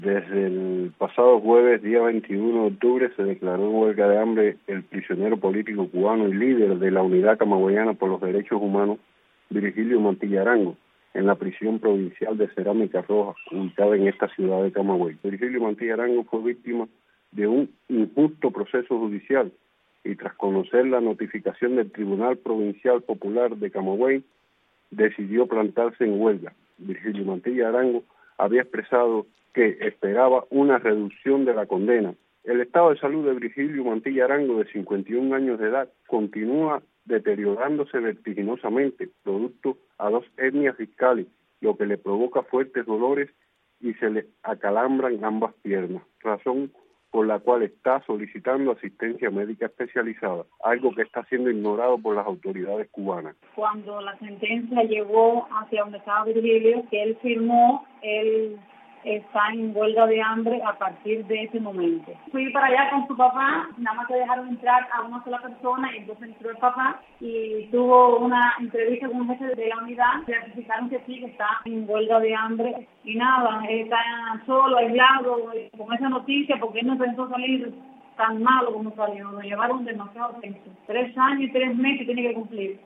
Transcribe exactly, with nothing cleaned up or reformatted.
Desde el pasado jueves, día veintiuno de octubre, se declaró en huelga de hambre el prisionero político cubano y líder de la Unidad Camagüeyana por los Derechos Humanos, Virgilio Mantilla Arango, en la prisión provincial de Cerámica Roja, ubicada en esta ciudad de Camagüey. Virgilio Mantilla Arango fue víctima de un injusto proceso judicial y tras conocer la notificación del Tribunal Provincial Popular de Camagüey, decidió plantarse en huelga. Virgilio Mantilla Arango había expresado que esperaba una reducción de la condena. El estado de salud de Virgilio Mantilla Arango, de cincuenta y un años de edad, continúa deteriorándose vertiginosamente, producto a dos hernias discales, lo que le provoca fuertes dolores y se le acalambran ambas piernas, razón por la cual está solicitando asistencia médica especializada, algo que está siendo ignorado por las autoridades cubanas. Cuando la sentencia llegó hacia donde estaba Virgilio, que él firmó, él está en huelga de hambre a partir de ese momento. Fui para allá con su papá, nada más que dejaron entrar a una sola persona, y entonces entró el papá y tuvo una entrevista con un jefe de la unidad, certificaron que sí, que está en huelga de hambre, y nada, él está solo, aislado, con esa noticia, porque él no pensó salir tan malo como salió, lo llevaron demasiado tiempo. Tres años y tres meses tiene que cumplir.